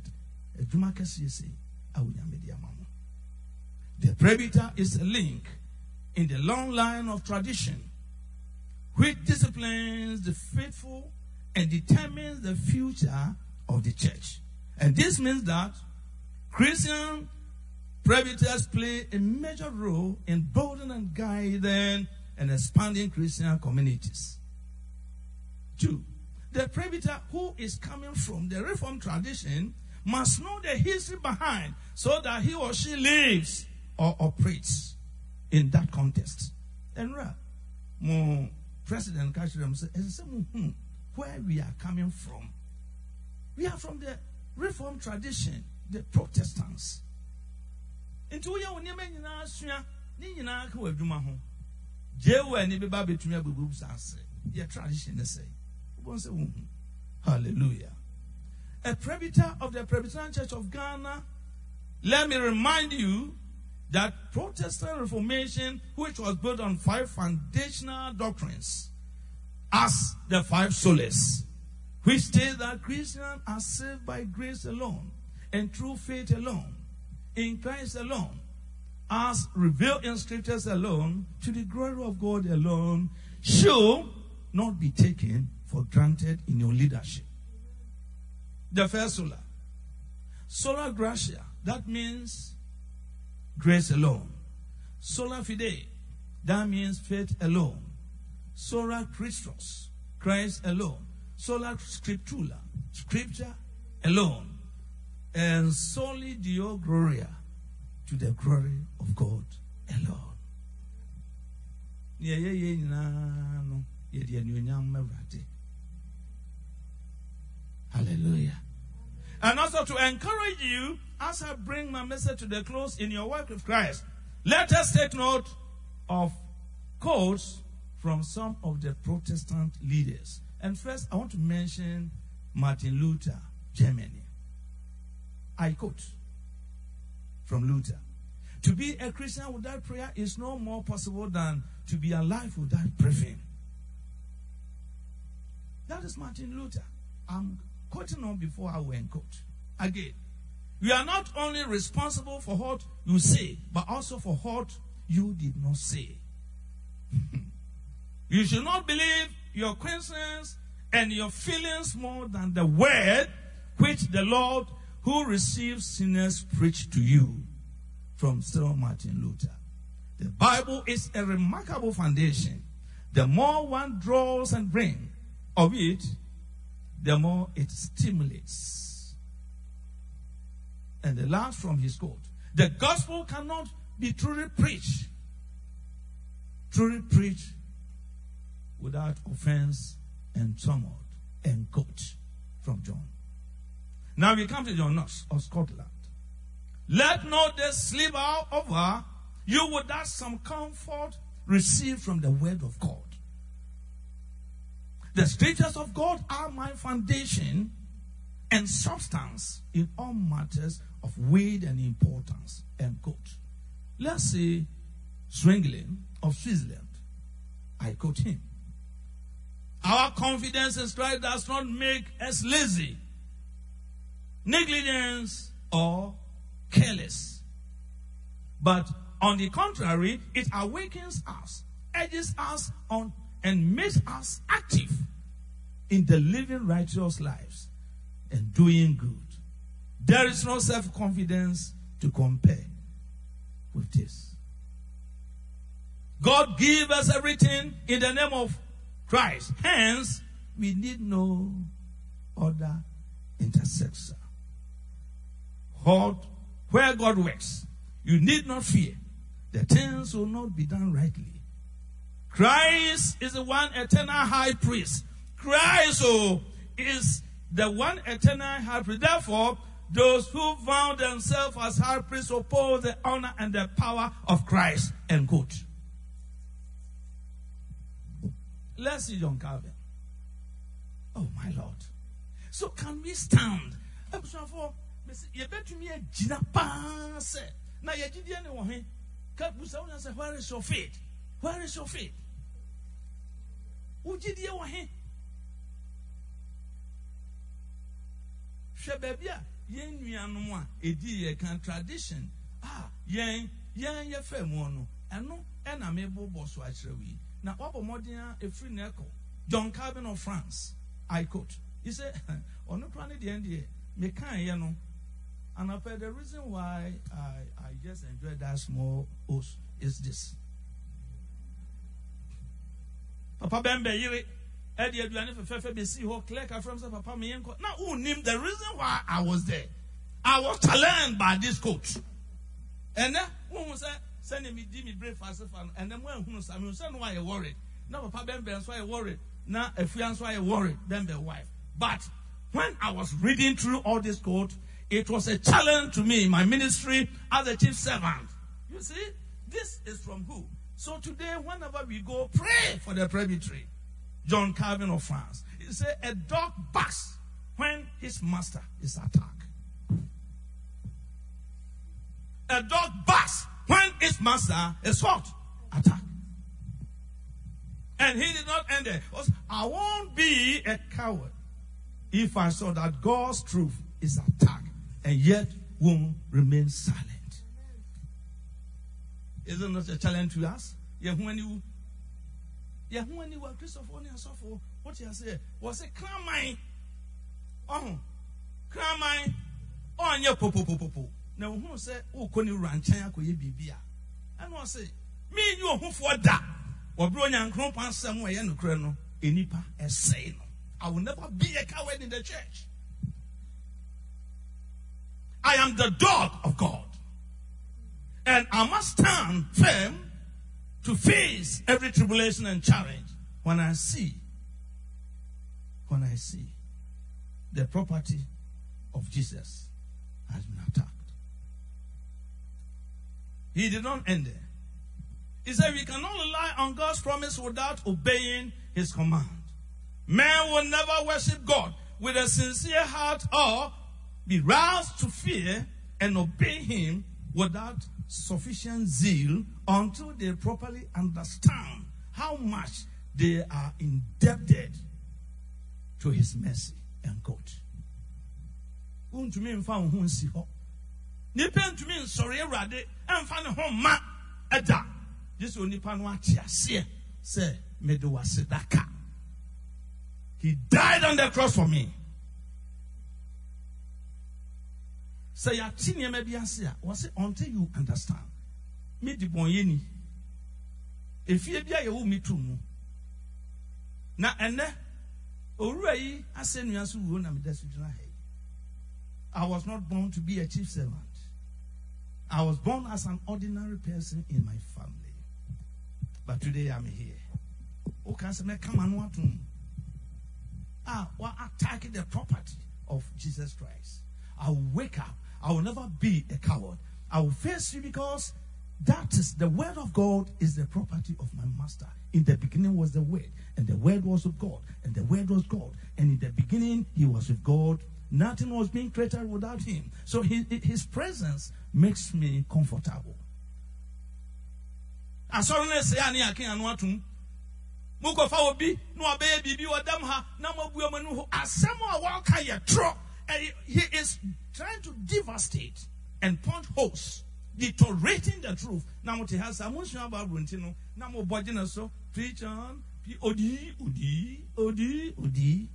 The presbyter is a link in the long line of tradition which disciplines the faithful and determines the future of the church. And this means that Christian presbyters play a major role in building and guiding and expanding Christian communities. Two, the presbyter who is coming from the Reformed tradition must know the history behind so that he or she lives or operates in that context. And more President Kashiram said, where we are coming from. We are from the Reformed tradition, the Protestants. Into we are never in our sphere, Nina who have Duma home. Jew and Nibi Baby to me, boobs answer. Your tradition, they say. Hallelujah. a presbyter of the Presbyterian Church of Ghana, let me remind you that Protestant Reformation, which was built on five foundational doctrines, as the five solas, which state that Christians are saved by grace alone and through faith alone, in Christ alone, as revealed in scriptures alone, to the glory of God alone, should not be taken for granted in your leadership. The first sola, sola gratia, that means grace alone. Sola fide, that means faith alone. Sola Christus, Christ alone. Sola scriptura, scripture alone. And soli Deo gloria, to the glory of God alone. Hallelujah. And also to encourage you, as I bring my message to the close in your work with Christ, let us take note of quotes from some of the Protestant leaders. And first, I want to mention Martin Luther, Germany. I quote from Luther: "To be a Christian without prayer is no more possible than to be alive without breathing." That is Martin Luther. I'm quoting on before I will quote. Again, we are not only responsible for what you say, but also for what you did not say. You should not believe your conscience and your feelings more than the word which the Lord who receives sinners preach to you. From Sir Martin Luther. The Bible is a remarkable foundation. The more one draws and brings of it, the more it stimulates. And the last from his quote: "The gospel cannot be truly preached, truly preached without offense and tumult." End quote from John. Now we come to John Knox of Scotland. "Let no day slip out over you without some comfort received from the word of God. The scriptures of God are my foundation and substance in all matters of weight and importance." End quote. Let's say Zwingli of Switzerland. I quote him: "Our confidence in Christ does not make us lazy, negligent, or careless. But on the contrary, it awakens us, urges us on, and makes us active in the living righteous lives and doing good. There is no self-confidence to compare with this. God gave us everything in the name of Christ. Hence, we need no other intercessor. What Where God works, you need not fear. The things will not be done rightly. Christ is the one eternal high priest. Christ oh, is the one eternal high priest. Therefore, those who found themselves as high priests oppose the honor and the power of Christ. End quote. Let's see John Calvin. Oh, my Lord. So can we stand? You bet me a jina pass. Now you did anyone. Where is your faith? Where is your faith? Who did you want him? Shebebia, yen mianwa, edi a contradiction. Ah, yen, yen ye femono, and no, and I'm able boss watch we. Now, what modern a free neco, John Calvin of France. I quote. He said, on the planet the end here, me can't, you know. And I the reason why I, I just enjoy that small host is this. Papa Bembe Yiri, Eddie Edwin, if Fefe Bessie, who clerk from Papa Mienko. Now, who named the reason why I was there? I was challenged by this coach. And then, who was sending me, give me breakfast, and then when who I mean, why I worried. Now, Papa Bembe, that's why I worried. Now, if you answer why I worried, Bembe wife. But when I was reading through all this code, it was a challenge to me in my ministry as a chief servant. You see, this is from who? So today, whenever we go, pray for the presbytery. John Calvin of France. He said, a dog barks when his master is attacked. A dog barks when its master is what? Attacked. And he did not end there. I won't be a coward if I saw that God's truth is attacked and yet won't remain silent. Isn't that a challenge to us? Yeah, when you, yeah, when you were Christopher and so forth, what you say was a clammy. Oh, clammy on your popo popo. Now, who said, oh, can you run China? Could you be beer? And I say, me, you who for that. Or Bronya and Crumpan somewhere in the Crono, Enipa, a say no. I will never be a coward in the church. I am the dog of God. And I must stand firm to face every tribulation and challenge when I see, when I see the property of Jesus has been attacked. He did not end there. He said we cannot rely on God's promise without obeying his command. Man will never worship God with a sincere heart or be roused to fear and obey him without sufficient zeal until they properly understand how much they are indebted to his mercy and God. Untumi mfa wo ho nsi ho. Nipa ntumi nsori Awurade emfa ne ho ma eda. This onipa no ati ase say me do wasedaka. He died on the cross for me. Say ya tinye me bi ase a was until you understand. Me di bonye ni. Efie bia ye wo mi tu mu. Na ene owura yi ase nua so wo na me da so gyina he. I was not born to be a chief servant. I was born as an ordinary person in my family. But today I'm here. Okay, so me come on what Ah, what attacking the property of Jesus Christ. I will wake up. I will never be a coward. I will face you because that is the word of God is the property of my master. In the beginning was the word, and the word was of God, and the word was God. And in the beginning he was with God. Nothing was being created without him. So his, his presence makes me comfortable. I saw him say, I can't want to. Muko fa obi no abeye bibi odam ha na mabuo manu ho asem a waka ye tro. He is trying to devastate and punch holes, deteriorating the truth. Now what he has amusement about Bruntino. Now mo body so preach on odi odi odi odi.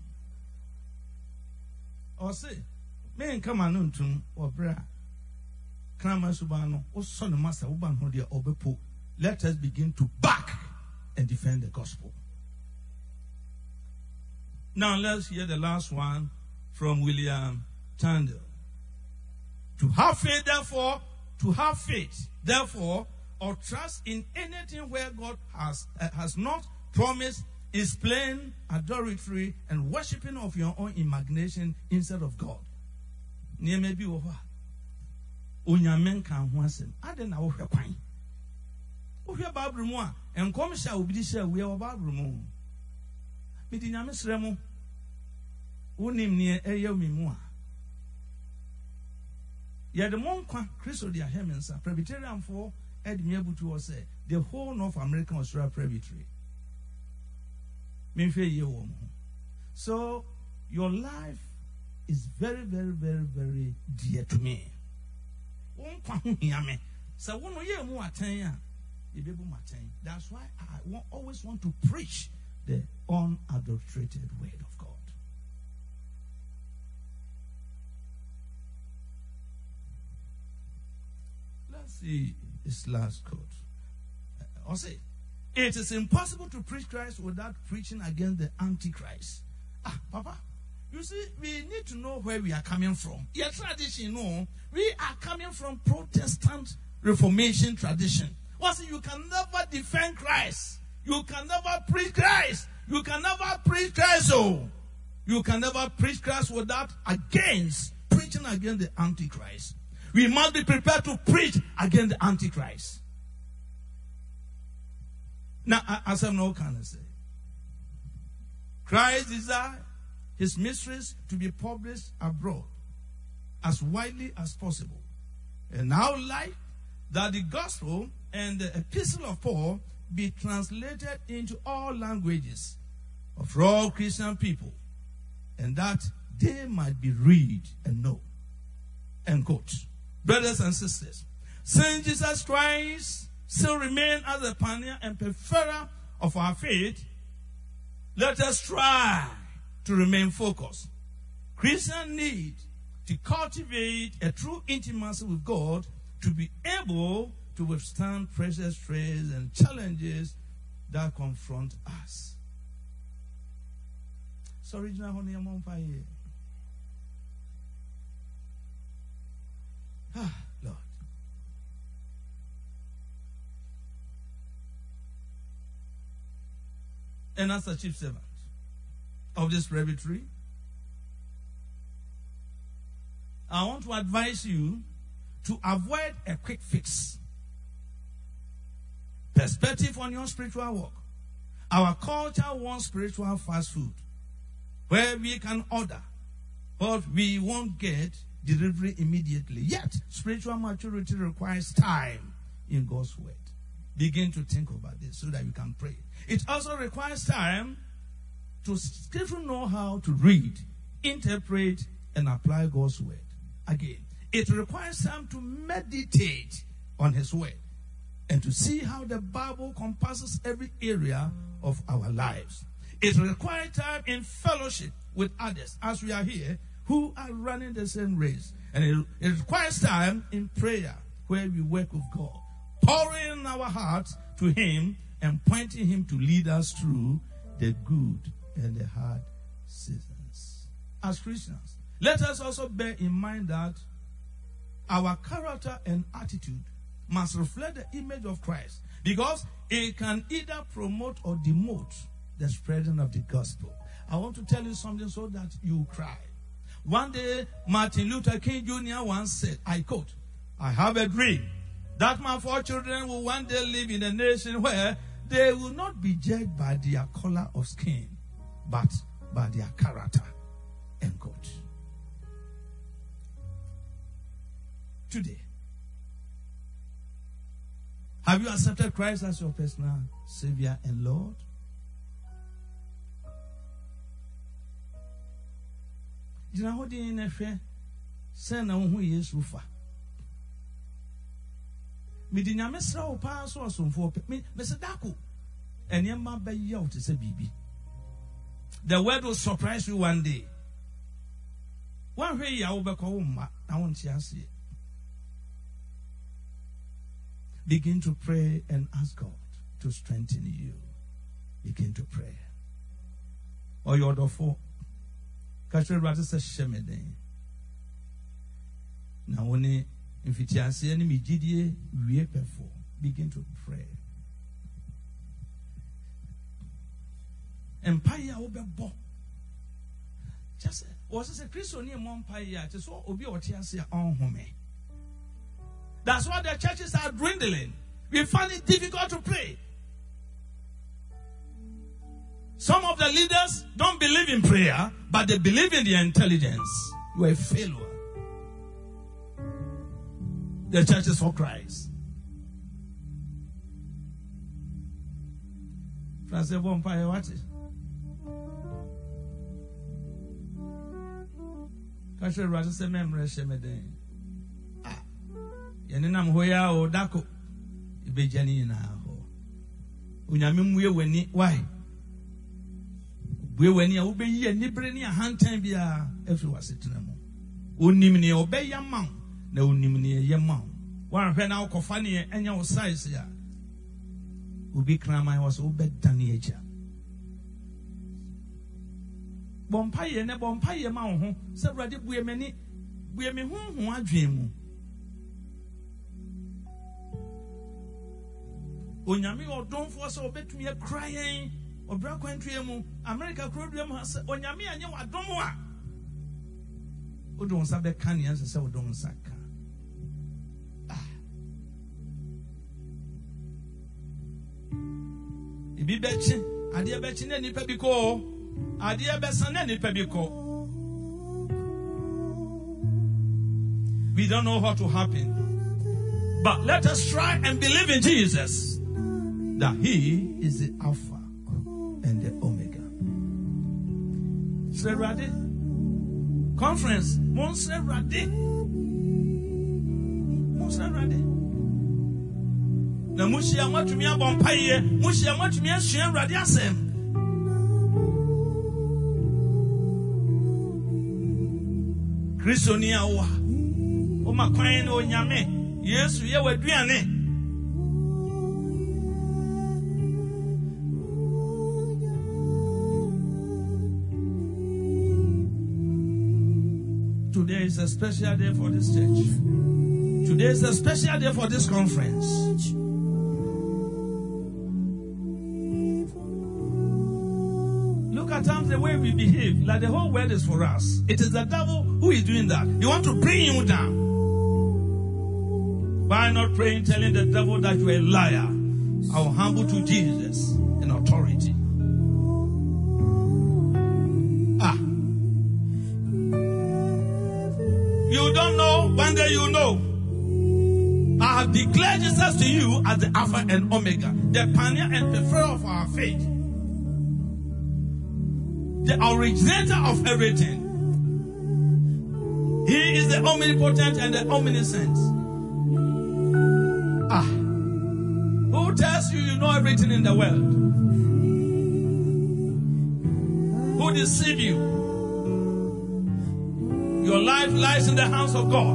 Or say, me come anuntum or bra. Krama subano o son master uban hodia obepo. Let us begin to back and defend the gospel. Now let's hear the last one from William Tyndale. To have faith, therefore, to have faith, therefore, or trust in anything where God has uh, has not promised is plain adultery and worshipping of your own imagination instead of God. Near maybe over. Unyamen kan huasem. Ade na wo hwe kwan. Wo hwe Bible mu a enkom sha obi sha we o Bible mu. Me di nyame sre mu. Wonim ne eye mi mu a. Ye de mon kwa Christo dia hemensa Presbyterian for ed me able to say the whole North American Australia Presbytery. So your life is very, very, very, very dear to me. That's why I want, always want to preach the unadulterated word of God. Let's see this last quote. I'll say, it is impossible to preach Christ without preaching against the Antichrist. Ah, Papa, you see, we need to know where we are coming from. Your tradition, no, we are coming from Protestant Reformation tradition. Well, see, you can never defend Christ. You can never preach Christ. You can never preach Christ. Oh, you can never preach Christ without against preaching against the Antichrist. We must be prepared to preach against the Antichrist. Now, as I'm now can say, Christ desire his mysteries to be published abroad as widely as possible. And now like that the gospel and the epistle of Paul be translated into all languages of all Christian people, and that they might be read and know. End quote. Brothers and sisters, since Jesus Christ still remains as the pioneer and preferrer of our faith, let us try to remain focused. Christians need to cultivate a true intimacy with God to be able to withstand precious threats and challenges that confront us. So, original honey, I'm on fire. Ah, Lord. And as a chief servant of this presbytery, I want to advise you to avoid a quick fix. Perspective on your spiritual work. Our culture wants spiritual fast food, where we can order, but we won't get delivery immediately. Yet, spiritual maturity requires time in God's word. Begin to think about this so that you can pray. It also requires time to skillfully know how to read, interpret, and apply God's word. Again, it requires time to meditate on his word and to see how the Bible encompasses every area of our lives. It requires time in fellowship with others as we are here who are running the same race. And it, it requires time in prayer where we work with God, pouring our hearts to him and pointing him to lead us through the good and the hard seasons. As Christians, let us also bear in mind that our character and attitude must reflect the image of Christ, because it can either promote or demote the spreading of the gospel. I want to tell you something so that you cry. One day, Martin Luther King Junior once said, I quote, "I have a dream that my four children will one day live in a nation where they will not be judged by their color of skin, but by their character." End quote. Today, have you accepted Christ as your personal Savior and Lord? Jina hodi in efe se na wo Yesu fa. Me di nyame sra wo pa so osomfo me me se dako enema ba ye o te se bibi. The word will surprise you one day. One way ya wo be ko wo ma na won ti ase. Begin to pray and ask God to strengthen you. Begin to pray. Or your door Kashre brother says shemeden. Na woni mfitiase ani migidie wie pefo. Begin to pray. Empire obebo. Just was a Christian near Empire to so obi otiase onhome. That's why the churches are dwindling. We find it difficult to pray. Some of the leaders don't believe in prayer, but they believe in their intelligence. You are a failure. The church is for Christ. Francis Bompire, what is? Kasher Rasa se memre shemeden. Ah, yenenam hoya o dako ibejani na ho. Unyame muye weni why? We when you obey ye nibre ni ahantan bia efi wasetena mu. Onim ne obey yamam na onim ne yamam. Wan hwe na okofa ne enya wo size ya. Obi kraman was obeda ne eja. Bompa ye ne bompa ye ma wo ho se brade bue mani bue me honhon adwen mu. Onyame odonfo se obetumi e krayen obra kwantwe mu America problem has onyame anye wadom a odon sa be kan yan se odon sa ka ah ibi bechi ade bechi na nipa bi ko Adia besane ni pebiko. We don't know what will happen. But let us try and believe in Jesus that He is the Alpha and the Omega. Say ready? Conference. Monse ready. Monse ready. Na mushia matumi abompaye, mushia matumi asua ready asem. Kristonia wa. O makwan na onyame. Yesu ye waduane. Today is a special day for this church. Today is a special day for this conference. Look at times the way we behave, like the whole world is for us. It is the devil who is doing that. He wants to bring you down. Why not praying, telling the devil that you are a liar? I will humble to Jesus in authority. Ah. You don't know, one day you know. I have declared Jesus to you as the Alpha and Omega, the pioneer and preferrer of our faith, the originator of everything. He is the omnipotent and the omniscient. Ah, who tells you you know everything in the world? Who deceive you? Your life lies in the hands of God.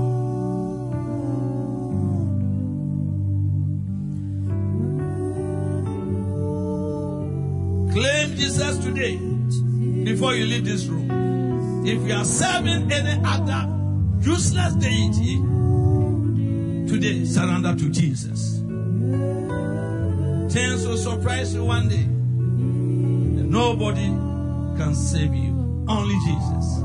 Claim Jesus today before you leave this room. If you are serving any other useless deity, today surrender to Jesus. Things will surprise you one day. And nobody can save you. Only Jesus.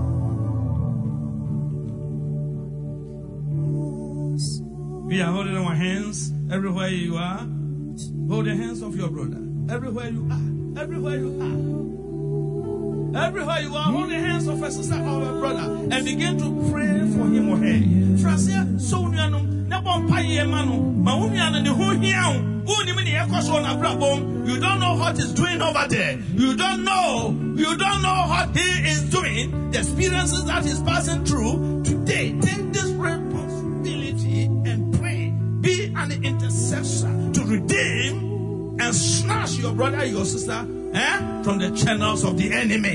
We are holding our hands everywhere you are. Hold the hands of your brother. Everywhere you are. Everywhere you are. Everywhere you are, hold the hands of a sister or a brother and begin to pray for him or her. Frasia, so you don't know what he's doing over there. You don't know. You don't know what he is doing. The experiences that he's passing through. Today, take this responsibility and pray. Be an intercessor to redeem and snatch your brother, your sister, eh, from the channels of the enemy.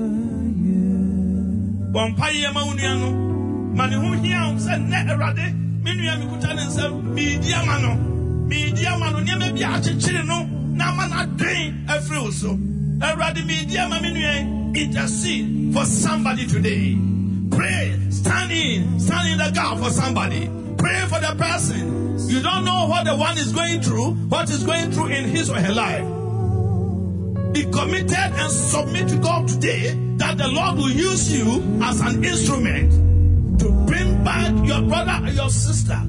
Bompaye mauniano, mani huhiam se ne erade, minu mi kutane se media mano, media mano nyame bi achichiri no, na mana drain every also. Erade media manu intercede for somebody today. Pray, stand in, stand in the gap for somebody. Pray for the person. You don't know what the one is going through, what is going through in his or her life. Be committed and submit to God today that the Lord will use you as an instrument to bring back your brother and your sister.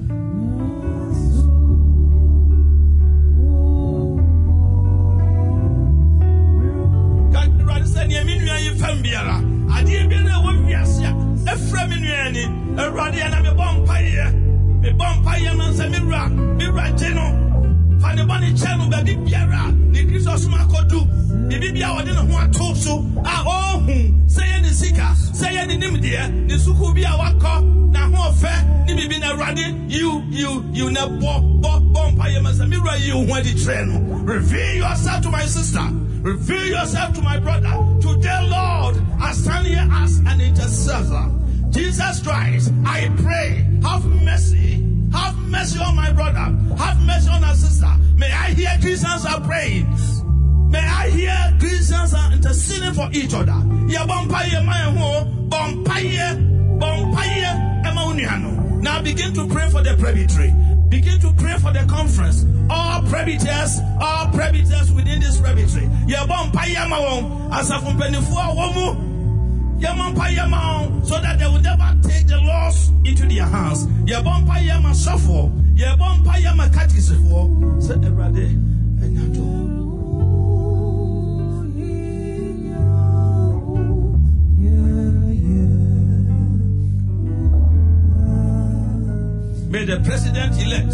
Me bompire man se mira, mira jeno. Fani bani chenu baby biara. Ni Kristo suma kodu. Bibi bia wade no ho ato so. Ah oh hu. Say ni sika, say ni nimde, ni suku bia wako na ho fe, ni bibi na rade. You you you na bo bo bompire man se mira you when the train. Reveal yourself to my sister. Reveal yourself to my brother. Today, Lord, I stand here as an intercessor. Jesus Christ, I pray, have mercy, have mercy on my brother, have mercy on our sister. May I hear Christians are praying. May I hear Christians are interceding for each other. Ya bompaye mayeho, bompaye, bompaye emauniano. Now begin to pray for the presbytery. Begin to pray for the conference. All presbyters, all presbyters within this presbytery. Ya bompaye mawon, asafun penifua womu. So that they will never take the laws into their hands. Your bumper yama suffer. Your bumper yama catechism. Say every day. president-elect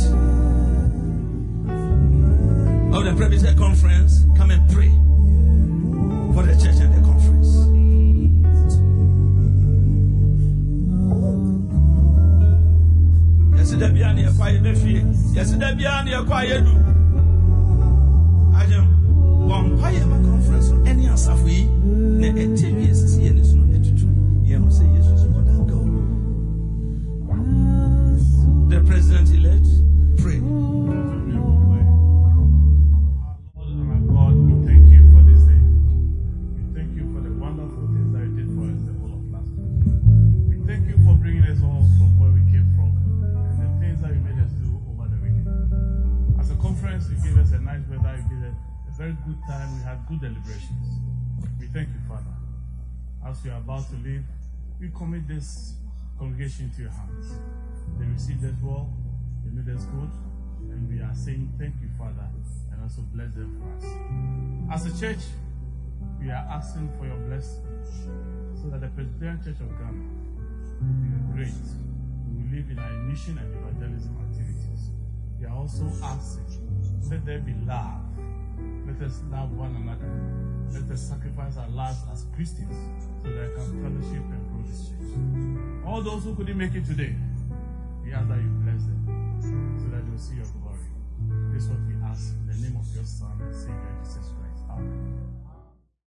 of the Presbyterian Conference, come and pray for the church and the conference. Yes, the Biani acquired Mefi. Yes, the Biani acquired you. I am one Payama conference. Any answer for you? Ne etibi is here. This no etutu. You know, say yes, is more than gold. The president-elect, pray. You gave us a nice weather, you gave us a very good time, we had good deliberations. We thank you, Father. As we are about to leave, we commit this congregation to your hands. They received us well, they made us good, and we are saying thank you, Father, and also bless them for us. As a church, we are asking for your blessing so that the Presbyterian Church of Ghana will be great. We will live in our mission and evangelism activities. We are also asking, let there be love. Let us love one another. Let us sacrifice our lives as Christians so that I can fellowship and grow this church. All those who couldn't make it today, we ask that you bless them so that they will see your glory. This is what we ask in the name of your Son and Savior Jesus Christ. Amen.